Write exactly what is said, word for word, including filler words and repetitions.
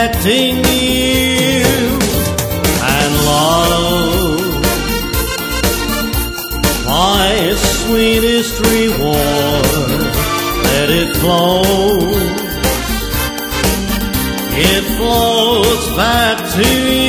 protecting you. And love, my sweetest reward, let it flow. It flows back to you.